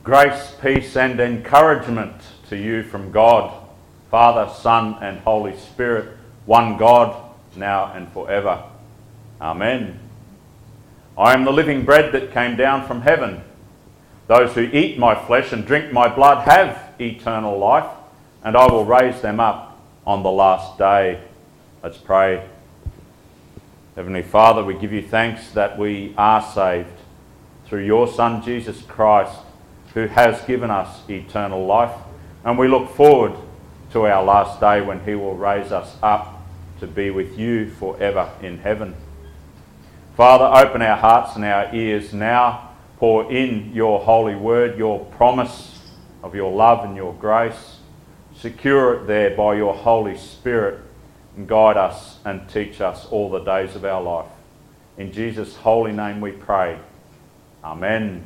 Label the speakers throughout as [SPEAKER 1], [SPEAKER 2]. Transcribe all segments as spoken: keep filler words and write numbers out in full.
[SPEAKER 1] Grace, peace and encouragement to you from God, Father, Son and Holy Spirit, one God, now and forever. Amen. I am the living bread that came down from heaven. Those who eat my flesh and drink my blood have eternal life, and I will raise them up on the last day. Let's pray. Heavenly Father, we give you thanks that we are saved through your Son, Jesus Christ, who has given us eternal life, and we look forward to our last day when he will raise us up to be with you forever in heaven. Father, open our hearts and our ears now. Pour in your holy word, your promise of your love and your grace. Secure it there by your Holy Spirit and guide us and teach us all the days of our life. In Jesus' holy name we pray. Amen.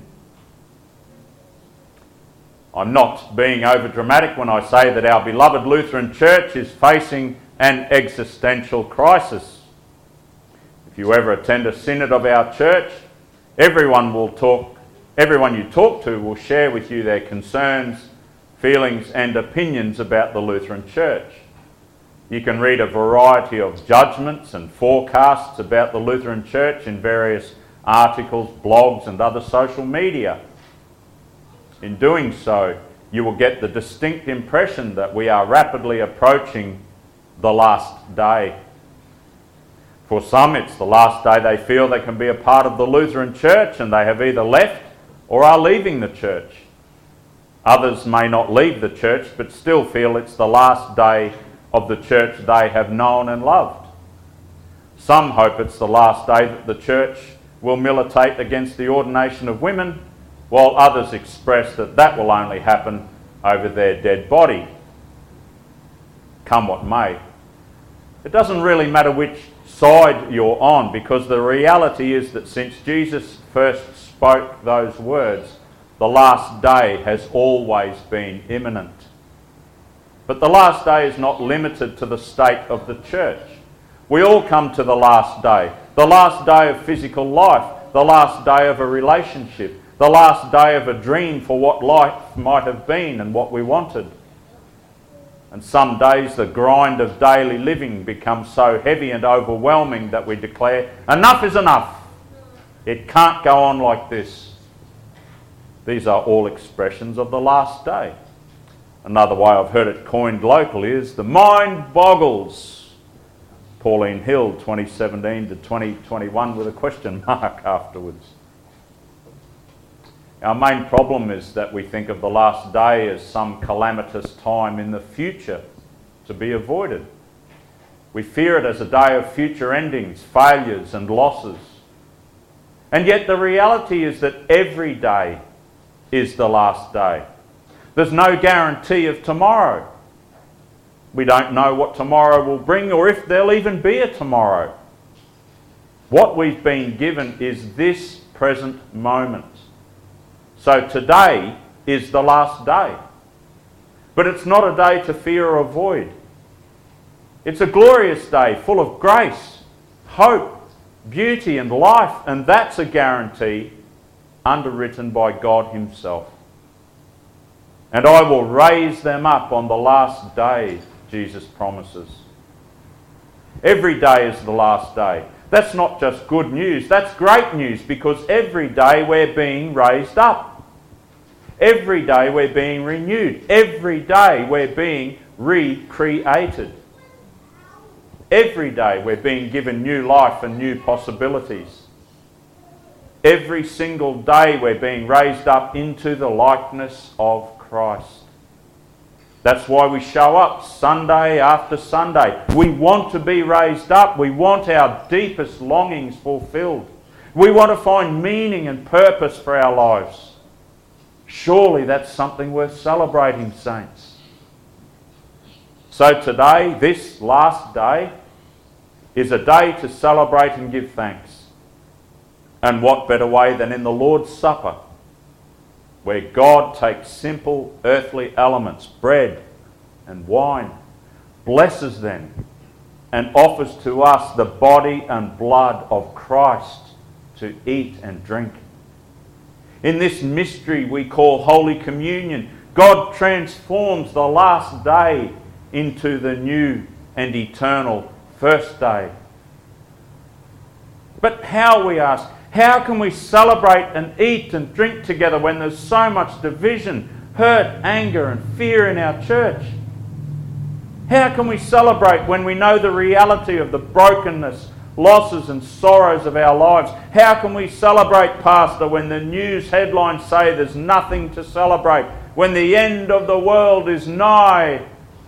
[SPEAKER 1] I'm not being over dramatic when I say that our beloved Lutheran Church is facing an existential crisis. If you ever attend a synod of our church, everyone will talk, everyone you talk to will share with you their concerns, feelings and opinions about the Lutheran Church. You can read a variety of judgments and forecasts about the Lutheran Church in various articles, blogs and other social media. In doing so, you will get the distinct impression that we are rapidly approaching the last day. For some, it's the last day they feel they can be a part of the Lutheran Church, and they have either left or are leaving the church. Others may not leave the church, but still feel it's the last day of the church they have known and loved. Some hope it's the last day that the church will militate against the ordination of women, while others express that that will only happen over their dead body. Come what may. It doesn't really matter which side you're on, because the reality is that since Jesus first spoke those words, the last day has always been imminent. But the last day is not limited to the state of the church. We all come to the last day, the last day of physical life, the last day of a relationship, the last day of a dream for what life might have been and what we wanted. And some days the grind of daily living becomes so heavy and overwhelming that we declare, enough is enough. It can't go on like this. These are all expressions of the last day. Another way I've heard it coined locally is the mind boggles. Pauline Hill, twenty seventeen to twenty twenty-one, with a question mark afterwards. Our main problem is that we think of the last day as some calamitous time in the future to be avoided. We fear it as a day of future endings, failures and losses. And yet the reality is that every day is the last day. There's no guarantee of tomorrow. We don't know what tomorrow will bring or if there'll even be a tomorrow. What we've been given is this present moment. So today is the last day. But it's not a day to fear or avoid. It's a glorious day full of grace, hope, beauty and life, and that's a guarantee underwritten by God himself. And I will raise them up on the last day, Jesus promises. Every day is the last day. That's not just good news, that's great news, because every day we're being raised up. Every day we're being renewed. Every day we're being recreated. Every day we're being given new life and new possibilities. Every single day we're being raised up into the likeness of Christ. That's why we show up Sunday after Sunday. We want to be raised up. We want our deepest longings fulfilled. We want to find meaning and purpose for our lives. Surely that's something worth celebrating, saints. So today, this last day, is a day to celebrate and give thanks. And what better way than in the Lord's Supper, where God takes simple earthly elements, bread and wine, blesses them, and offers to us the body and blood of Christ to eat and drink. In this mystery we call Holy Communion, God transforms the last day into the new and eternal first day. But how, we ask, how can we celebrate and eat and drink together when there's so much division, hurt, anger and fear in our church? How can we celebrate when we know the reality of the brokenness, losses and sorrows of our lives? How can we celebrate, Pastor, when the news headlines say there's nothing to celebrate, when the end of the world is nigh?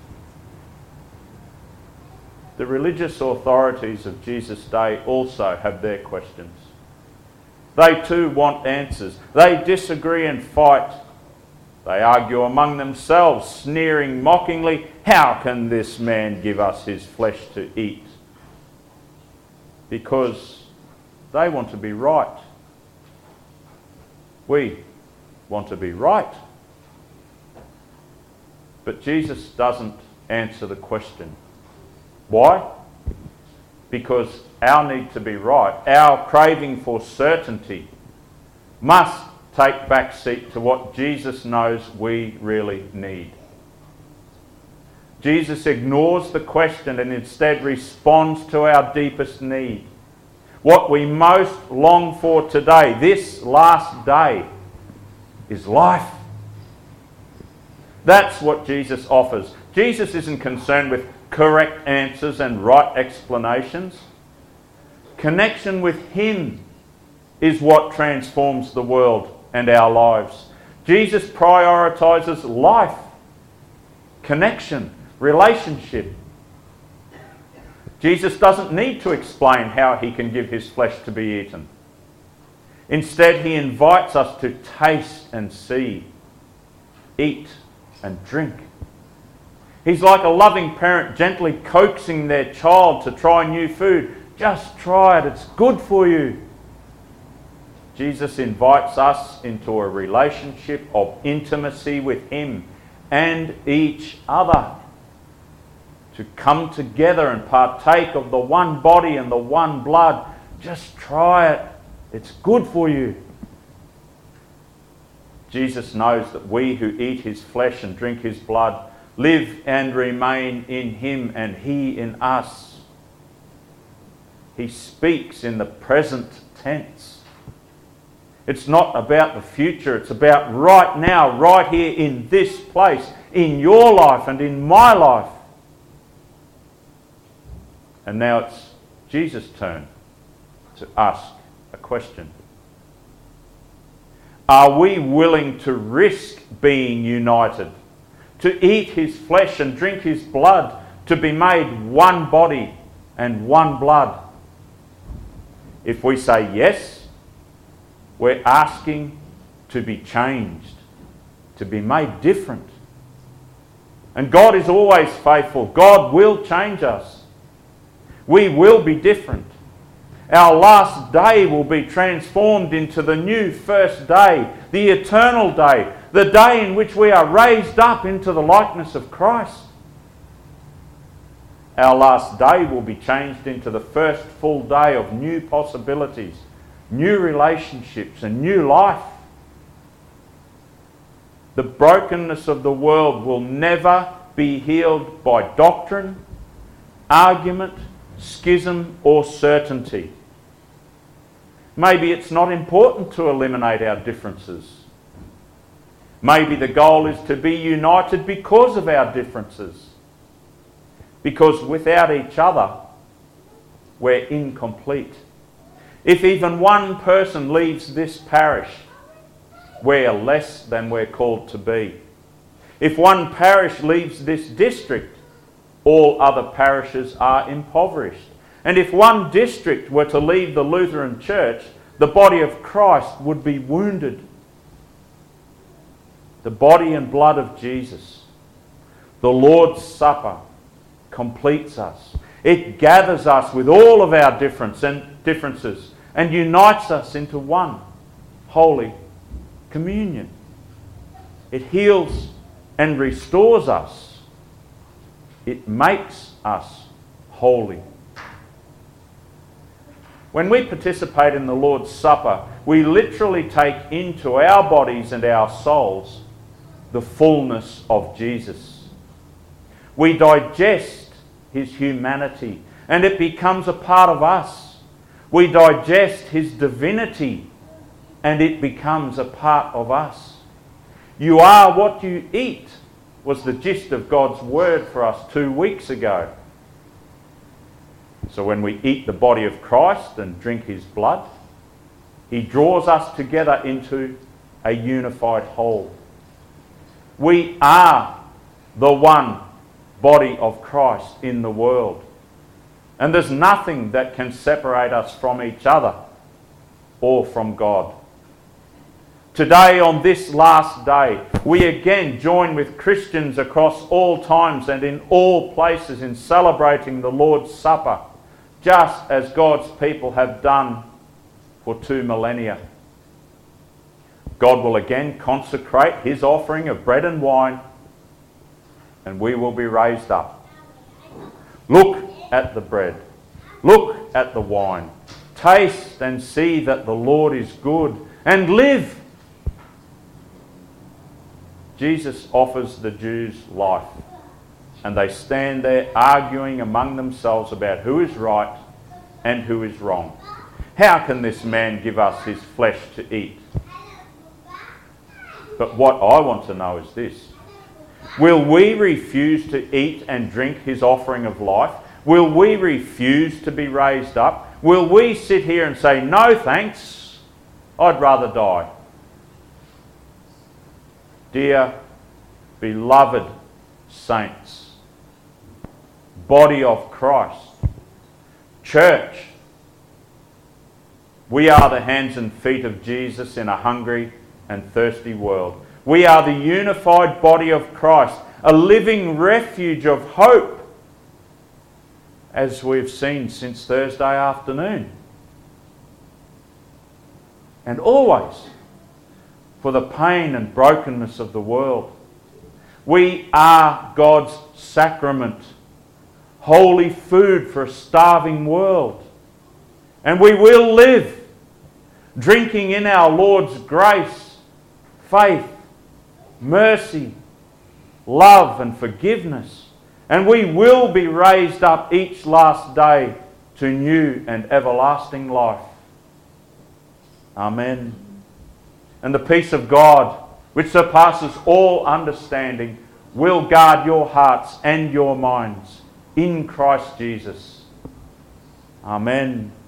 [SPEAKER 1] The religious authorities of Jesus' day also have their questions. They too want answers. They disagree and fight. They argue among themselves, sneering mockingly, "How can this man give us his flesh to eat?" Because they want to be right. We want to be right. But Jesus doesn't answer the question. Why? Because our need to be right, our craving for certainty, must take back seat to what Jesus knows we really need. Jesus ignores the question and instead responds to our deepest need. What we most long for today, this last day, is life. That's what Jesus offers. Jesus isn't concerned with correct answers and right explanations. Connection with Him is what transforms the world and our lives. Jesus prioritises life, connection, relationship. Jesus doesn't need to explain how He can give His flesh to be eaten. Instead, He invites us to taste and see, eat and drink. He's like a loving parent gently coaxing their child to try new food. Just try it, it's good for you. Jesus invites us into a relationship of intimacy with Him and each other, to come together and partake of the one body and the one blood. Just try it, it's good for you. Jesus knows that we who eat His flesh and drink His blood live and remain in Him and He in us. He speaks in the present tense. It's not about the future, it's about right now, right here in this place, in your life and in my life. And now it's Jesus' turn to ask a question. Are we willing to risk being united, to eat His flesh and drink His blood, to be made one body and one blood? If we say yes, we're asking to be changed, to be made different. And God is always faithful. God will change us. We will be different. Our last day will be transformed into the new first day, the eternal day, the day in which we are raised up into the likeness of Christ. Our last day will be changed into the first full day of new possibilities, new relationships and new life. The brokenness of the world will never be healed by doctrine, argument, schism or certainty. Maybe it's not important to eliminate our differences. Maybe the goal is to be united because of our differences. Because without each other, we're incomplete. If even one person leaves this parish, we're less than we're called to be. If one parish leaves this district, all other parishes are impoverished. And if one district were to leave the Lutheran Church, the body of Christ would be wounded. The body and blood of Jesus, the Lord's Supper, completes us. It gathers us with all of our difference and differences and unites us into one holy communion. It heals and restores us. It makes us holy. When we participate in the Lord's Supper, we literally take into our bodies and our souls the fullness of Jesus. We digest his humanity and it becomes a part of us. We digest his divinity and it becomes a part of us. You are what you eat was the gist of God's word for us two weeks ago. So when we eat the body of Christ and drink his blood, he draws us together into a unified whole. We are the one body of Christ in the world. And there's nothing that can separate us from each other or from God. Today, on this last day, we again join with Christians across all times and in all places in celebrating the Lord's Supper, just as God's people have done for two millennia. God will again consecrate his offering of bread and wine, and we will be raised up. Look at the bread. Look at the wine. Taste and see that the Lord is good, and live. Jesus offers the Jews life, and they stand there arguing among themselves about who is right and who is wrong. How can this man give us his flesh to eat? But what I want to know is this. Will we refuse to eat and drink his offering of life? Will we refuse to be raised up? Will we sit here and say, no thanks, I'd rather die? Dear beloved saints, body of Christ, church, we are the hands and feet of Jesus in a hungry and thirsty world. We are the unified body of Christ, a living refuge of hope, as we've seen since Thursday afternoon. And always for the pain and brokenness of the world. We are God's sacrament, holy food for a starving world. And we will live, drinking in our Lord's grace, faith, mercy, love and forgiveness. And we will be raised up each last day to new and everlasting life. Amen. And the peace of God, which surpasses all understanding, will guard your hearts and your minds in Christ Jesus. Amen.